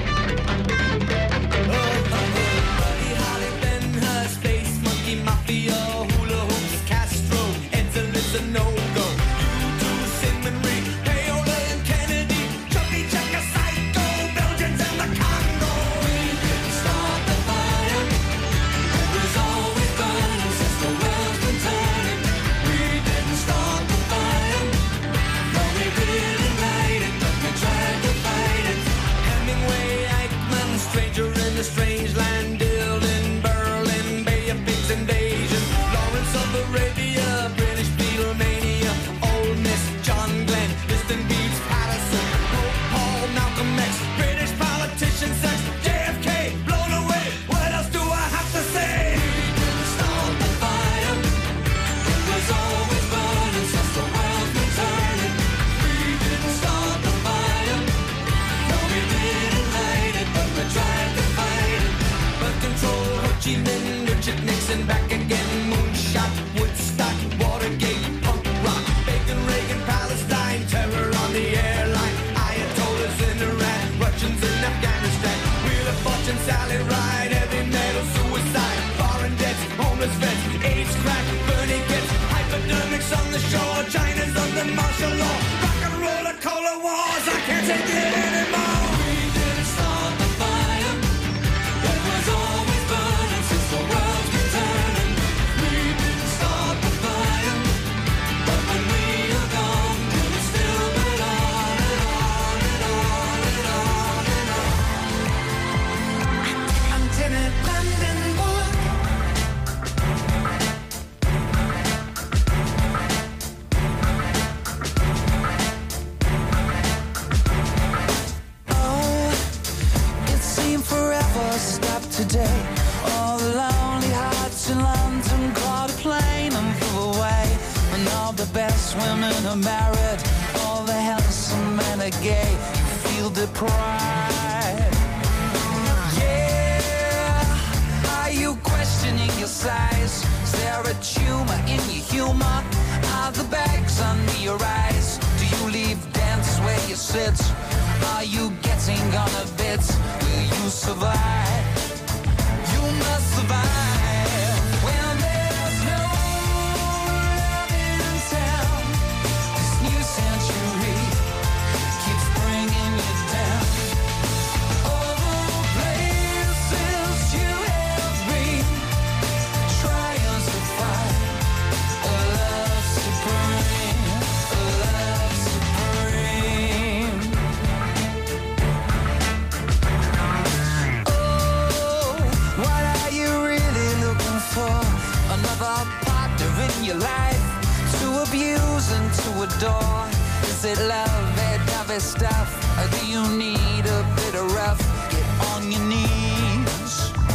Buddy Holly, Ben Hur, Space Monkey, Mafia, Hula Hoops, Castro, Edsel a no-go. U2, Syngman Rhee, Paola and Kennedy, Chucky Checker, Psycho, Belgians and the Congo. We didn't start the fire, it was always burning since the world's been turning. We didn't start the fire, no we didn't light it, but we tried to fight it. Hemingway, Eichmann, Stranger in a Strange Land, Dylan, Berlin, Bay of Pigs invasion, Lawrence of Arabia, British Beatlemania, Ole Miss, John Glenn, Liston Beats, Patterson, Pope Paul, Malcolm X, British politician, sex, JFK, blown away. What else do I have to say? We didn't start the fire, it was always burning since the world's been turning. We didn't start the fire, no we didn't light it, but we tried to fight it. Birth control, Ho Chi Minh, Richard Nixon, back again, moonshot, Woodstock, Watergate, punk rock, Bacon, Reagan, Palestine, terror on the airline, Ayatollahs in Iran, Russians in Afghanistan, Wheel of Fortune, Sally Ride, heavy metal, suicide, foreign debts, homeless vets, AIDS, crack, Bernie gets, hypodermics on the shore, China's under martial law, rock and roller, cola wars, I can't take it anymore. We didn't start the fire, it was always burning. are married, all the handsome men are gay. You feel deprived. Yeah, are you questioning your size? Is there a tumor in your humor? Are the bags under your eyes? Do you leave dance where you sit? Are you getting on a bit? Will you survive? You must survive. When there's no love in town, this new century keeps bringing you down. All the places you have been, trying to find a love supreme, a love supreme. Oh, what are you really looking for? Another partner in your life to abuse and to adore? Is it lovey-dovey stuff, or do you need a bit of rough? Get on your knees.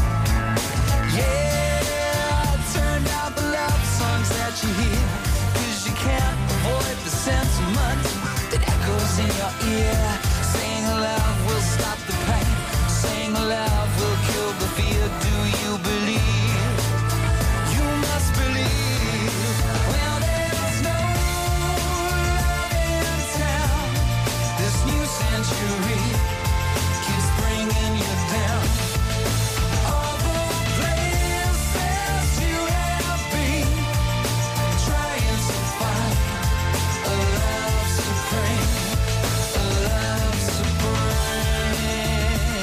Yeah, turn down the love songs that you hear, 'cause you can't avoid the sentiment that echoes in your ear. Saying love will stop the pain, saying love will kill the fear. Do you believe? You must believe. Well, there's no love in town. This new century keeps bringing you down. All the places you have been, trying to find a love supreme, a love supreme.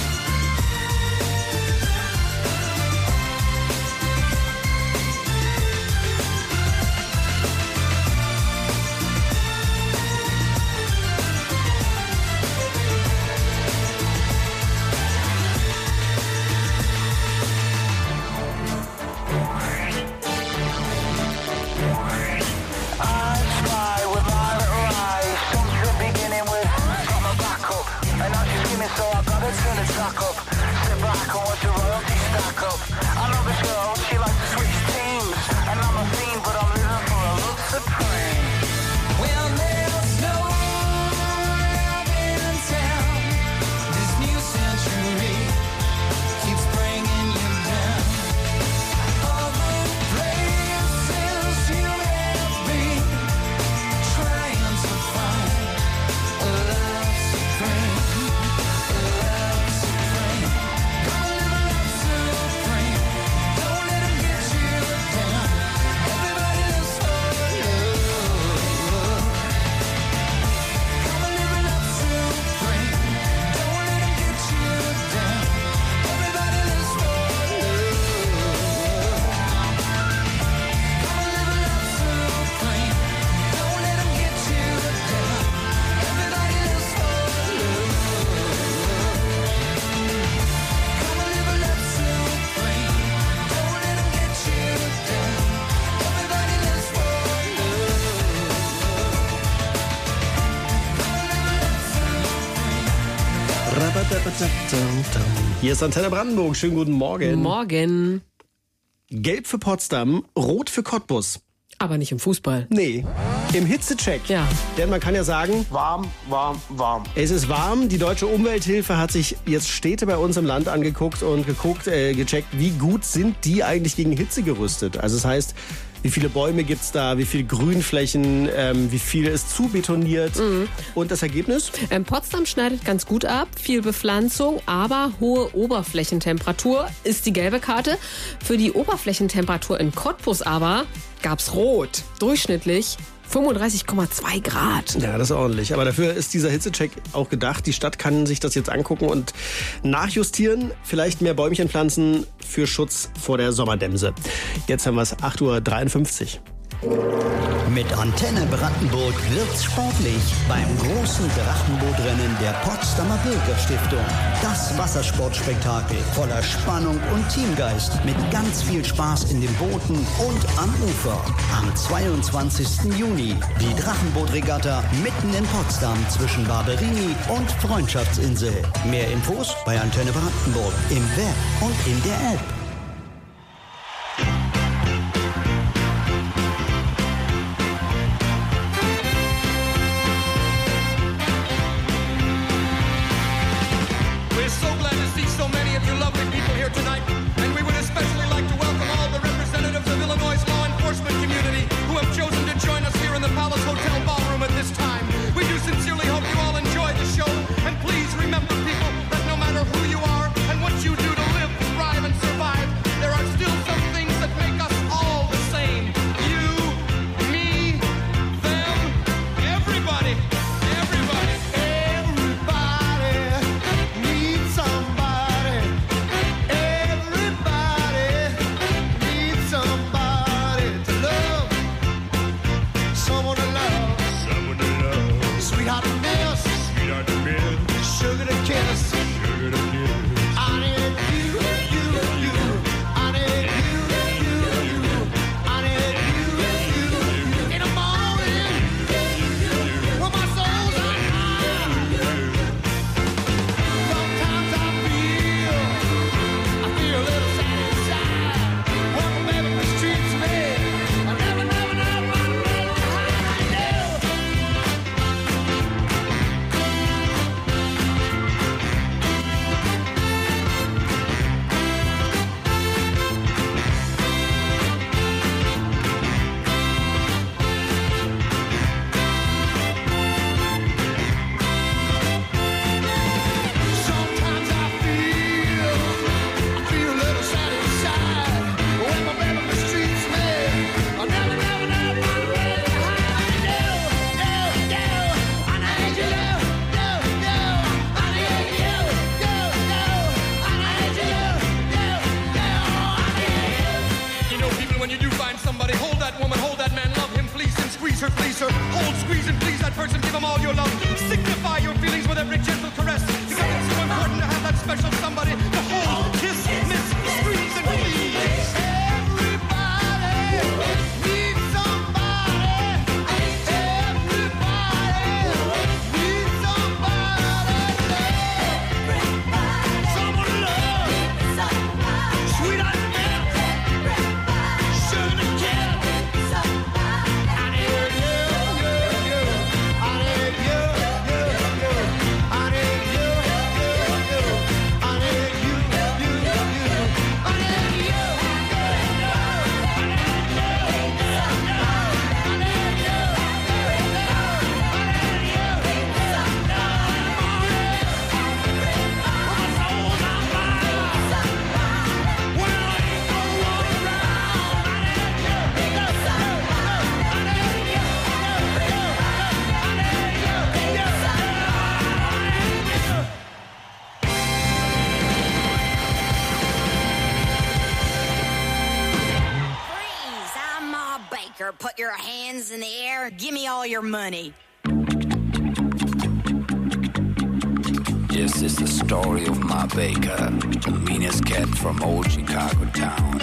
I spy with my little eyes, something beginning with got my back up, and now she's screaming, so I gotta turn the track up. Sit back and watch the royalty stack up. I love this girl, she likes to switch teams, and I'm a fiend, but I'm living for a love supreme. Well, there's no love in town. This new century keeps bringing you down. All the places you have been, trying to find a love supreme, a love supreme. Gonna live a love supreme. Don't let 'em get you down. Everybody lives for love. Gonna live a love supreme. Don't let 'em get you down. Everybody lives for love. Gonna live a love supreme. Don't let 'em get you down. Everybody lives for love. Gonna live a love supreme. Don't let 'em get you down. Everybody lives for Hier ist Antenne Brandenburg. Schönen guten Morgen. Morgen. Gelb für Potsdam, rot für Cottbus. Aber nicht im Fußball. Nee, im Hitzecheck. Ja. Denn man kann ja sagen, Warm, warm, warm. es ist warm. Die Deutsche Umwelthilfe hat sich jetzt Städte bei uns im Land angeguckt und gecheckt, wie gut sind die eigentlich gegen Hitze gerüstet. Also das heißt, wie viele Bäume gibt's da, wie viele Grünflächen, wie viel ist zubetoniert. Und das Ergebnis? Potsdam schneidet ganz gut ab, viel Bepflanzung, aber hohe Oberflächentemperatur ist die gelbe Karte. Für die Oberflächentemperatur in Cottbus aber gab's rot. Durchschnittlich 35,2 Grad. Ja, das ist ordentlich. Aber dafür ist dieser Hitzecheck auch gedacht. Die Stadt kann sich das jetzt angucken und nachjustieren. Vielleicht mehr Bäumchen pflanzen für Schutz vor der Sommerdämse. Jetzt haben wir es 8:53 Uhr. Mit Antenne Brandenburg wird's sportlich beim großen Drachenbootrennen der Potsdamer Bürgerstiftung. Das Wassersportspektakel voller Spannung und Teamgeist mit ganz viel Spaß in den Booten und am Ufer. Am 22. Juni die Drachenbootregatta mitten in Potsdam zwischen Barberini und Freundschaftsinsel. Mehr Infos bei Antenne Brandenburg im Web und in der App. her, please her. Hold, squeeze, and please that person. Give them all your love. Signify your feelings with every gentle caress. Because it's so important to have that special somebody to hold, kiss, miss, squeeze, and please. Put your hands in the air. Give me all your money. This is the story of Ma Baker, the meanest cat from old Chicago town.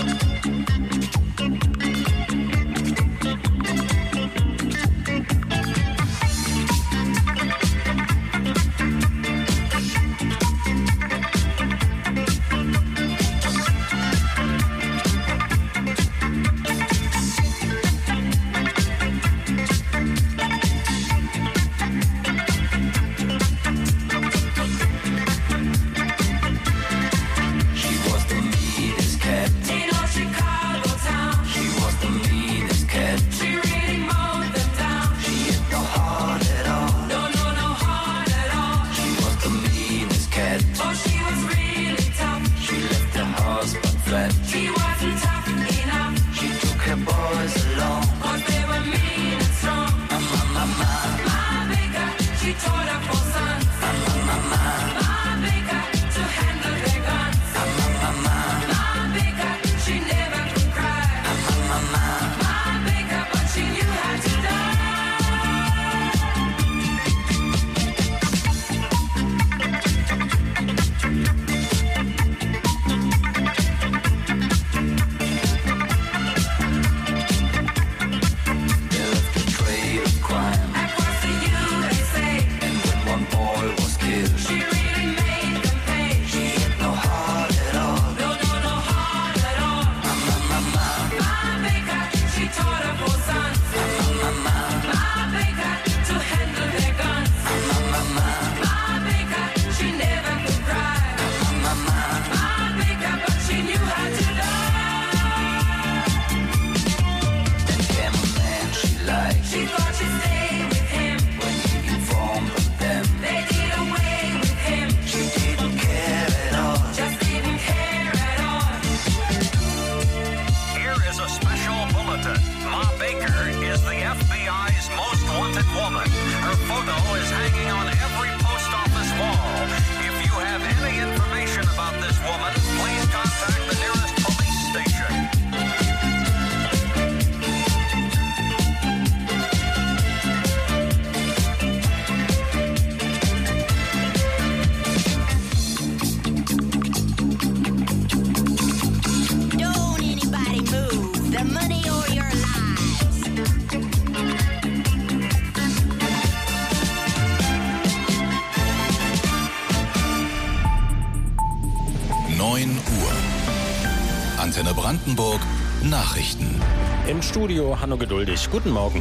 Antenne Brandenburg Nachrichten. Im Studio Hanno Geduldig. Guten Morgen.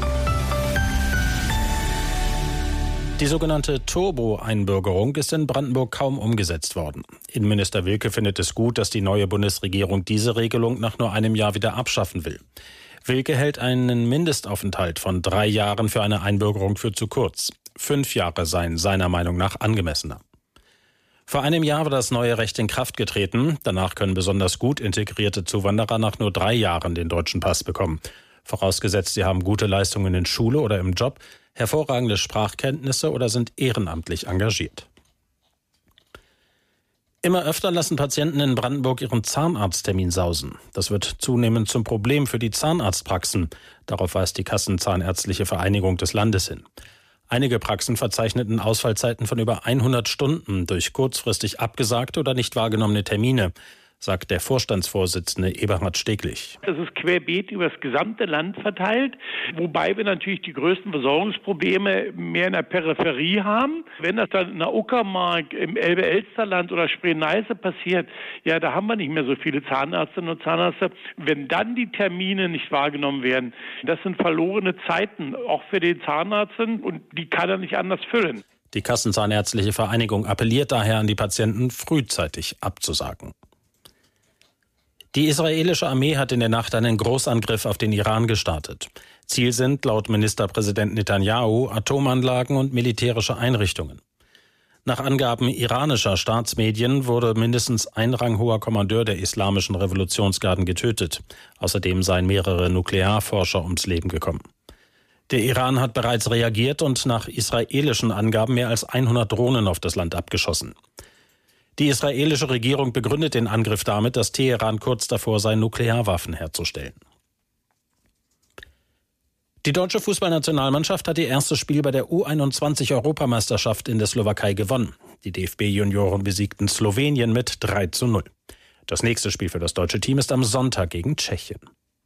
Die sogenannte Turbo-Einbürgerung ist in Brandenburg kaum umgesetzt worden. Innenminister Wilke findet es gut, dass die neue Bundesregierung diese Regelung nach nur einem Jahr wieder abschaffen will. Wilke hält einen Mindestaufenthalt von 3 Jahren für eine Einbürgerung für zu kurz. 5 Jahre seien seiner Meinung nach angemessener. Vor einem Jahr war das neue Recht in Kraft getreten. Danach können besonders gut integrierte Zuwanderer nach nur 3 Jahren den deutschen Pass bekommen. Vorausgesetzt, sie haben gute Leistungen in Schule oder im Job, hervorragende Sprachkenntnisse oder sind ehrenamtlich engagiert. Immer öfter lassen Patienten in Brandenburg ihren Zahnarzttermin sausen. Das wird zunehmend zum Problem für die Zahnarztpraxen. Darauf weist die Kassenzahnärztliche Vereinigung des Landes hin. Einige Praxen verzeichneten Ausfallzeiten von über 100 Stunden durch kurzfristig abgesagte oder nicht wahrgenommene Termine, sagt der Vorstandsvorsitzende Eberhard Steglich. Das ist querbeet über das gesamte Land verteilt, wobei wir natürlich die größten Versorgungsprobleme mehr in der Peripherie haben. Wenn das dann in der Uckermark, im Elbe-Elsterland oder Spree-Neiße passiert, ja, da haben wir nicht mehr so viele Zahnärztinnen und Zahnärzte. Wenn dann die Termine nicht wahrgenommen werden, das sind verlorene Zeiten, auch für den Zahnarzt, und die kann er nicht anders füllen. Die Kassenzahnärztliche Vereinigung appelliert daher an die Patienten, frühzeitig abzusagen. Die israelische Armee hat in der Nacht einen Großangriff auf den Iran gestartet. Ziel sind laut Ministerpräsident Netanyahu Atomanlagen und militärische Einrichtungen. Nach Angaben iranischer Staatsmedien wurde mindestens ein ranghoher Kommandeur der Islamischen Revolutionsgarden getötet. Außerdem seien mehrere Nuklearforscher ums Leben gekommen. Der Iran hat bereits reagiert und nach israelischen Angaben mehr als 100 Drohnen auf das Land abgeschossen. Die israelische Regierung begründet den Angriff damit, dass Teheran kurz davor sei, Nuklearwaffen herzustellen. Die deutsche Fußballnationalmannschaft hat ihr erstes Spiel bei der U21-Europameisterschaft in der Slowakei gewonnen. Die DFB-Junioren besiegten Slowenien mit 3:0. Das nächste Spiel für das deutsche Team ist am Sonntag gegen Tschechien.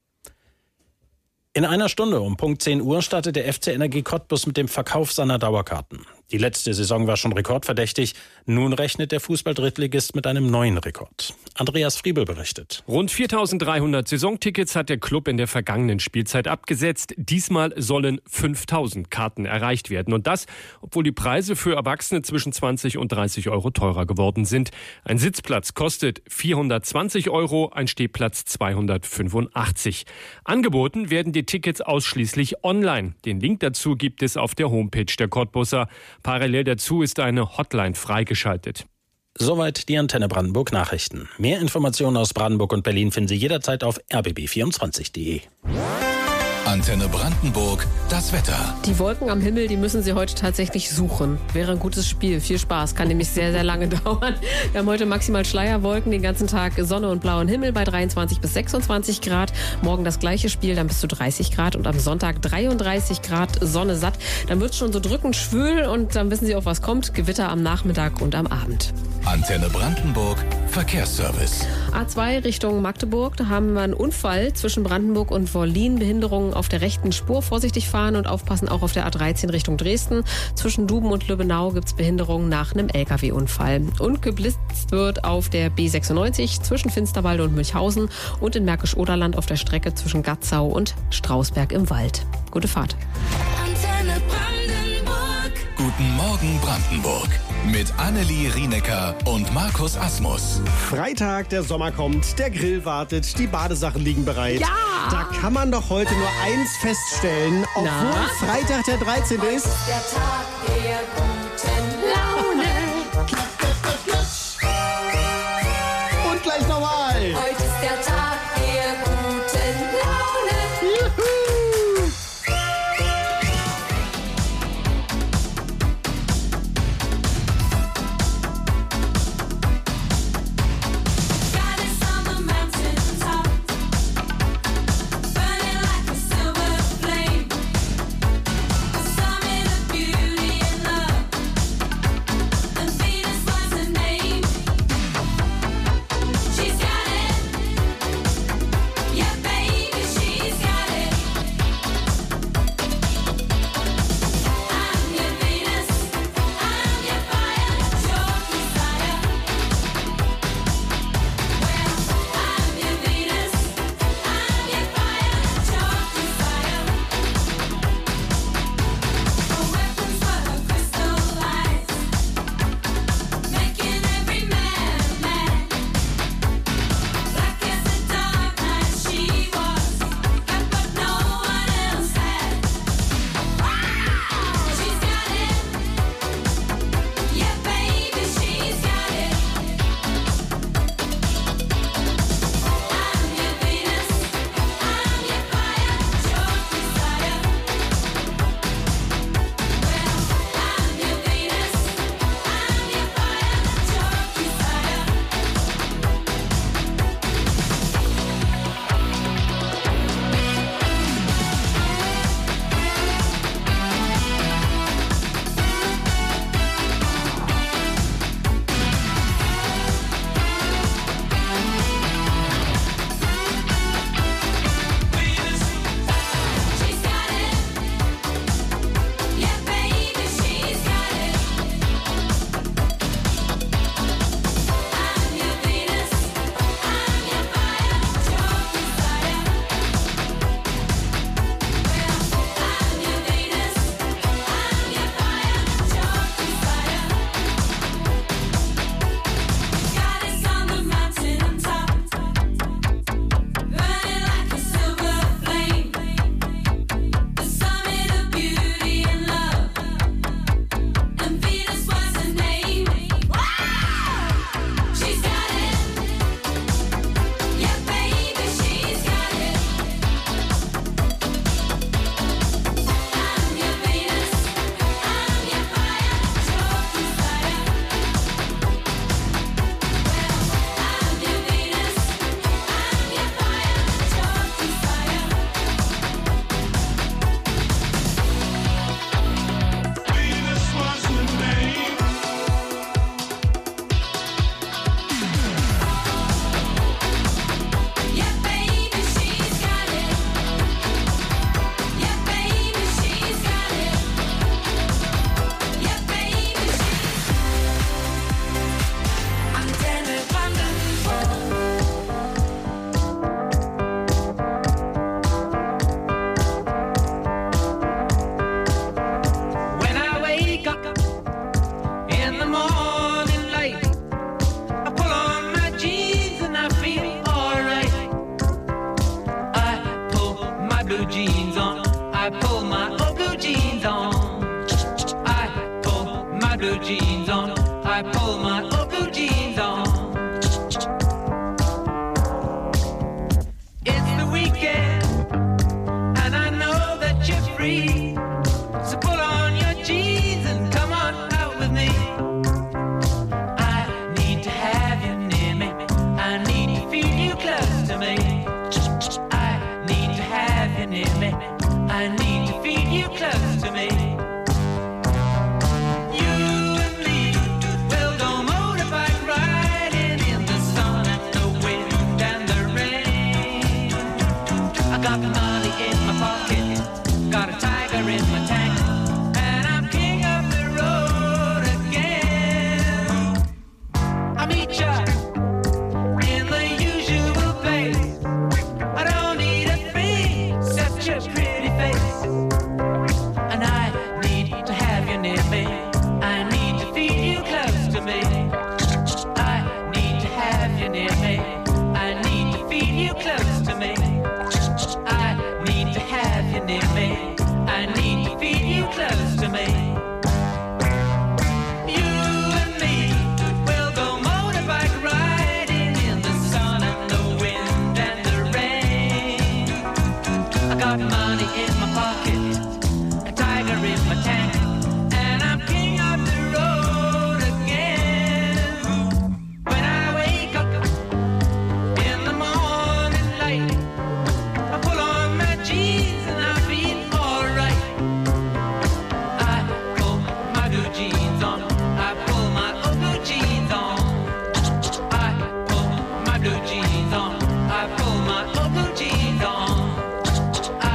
In einer Stunde um Punkt 10 Uhr startet der FC Energie Cottbus mit dem Verkauf seiner Dauerkarten. Die letzte Saison war schon rekordverdächtig. Nun rechnet der Fußball-Drittligist mit einem neuen Rekord. Andreas Friebel berichtet. Rund 4.300 Saisontickets hat der Club in der vergangenen Spielzeit abgesetzt. Diesmal sollen 5.000 Karten erreicht werden. Und das, obwohl die Preise für Erwachsene zwischen 20 und 30 Euro teurer geworden sind. Ein Sitzplatz kostet 420 Euro, ein Stehplatz 285. Angeboten werden die Tickets ausschließlich online. Den Link dazu gibt es auf der Homepage der Cottbuser. Parallel dazu ist eine Hotline freigeschaltet. Soweit die Antenne Brandenburg Nachrichten. Mehr Informationen aus Brandenburg und Berlin finden Sie jederzeit auf rbb24.de. Antenne Brandenburg, das Wetter. Die Wolken am Himmel, die müssen Sie heute tatsächlich suchen. Wäre ein gutes Spiel. Viel Spaß. Kann nämlich sehr, sehr lange dauern. Wir haben heute maximal Schleierwolken, den ganzen Tag Sonne und blauen Himmel bei 23 bis 26 Grad. Morgen das gleiche Spiel, dann bis zu 30 Grad. Und am Sonntag 33 Grad, Sonne satt. Dann wird es schon so drückend schwül und dann wissen Sie auch, was kommt. Gewitter am Nachmittag und am Abend. Antenne Brandenburg, Verkehrsservice. A2 Richtung Magdeburg, da haben wir einen Unfall zwischen Brandenburg und Wollin. Behinderungen auf der rechten Spur. Vorsichtig fahren und aufpassen auch auf der A13 Richtung Dresden. Zwischen Duben und Lübbenau gibt es Behinderungen nach einem LKW-Unfall. Und geblitzt wird auf der B96 zwischen Finsterwalde und Münchhausen und in Märkisch-Oderland auf der Strecke zwischen Gatzau und Strausberg im Wald. Gute Fahrt. Antenne Brandenburg. Guten Morgen Brandenburg. Mit Annelie Rienecker und Markus Asmus. Freitag, der Sommer kommt, der Grill wartet, die Badesachen liegen bereit. Ja! Da kann man doch heute nur eins feststellen, obwohl Freitag der 13. ist. Der Tag der guten Laune. Und gleich nochmal. Heute ist der Tag der guten Laune. Juhu. Burning like a silver flame. The summit of beauty. blue jeans on. I pull my old blue jeans on.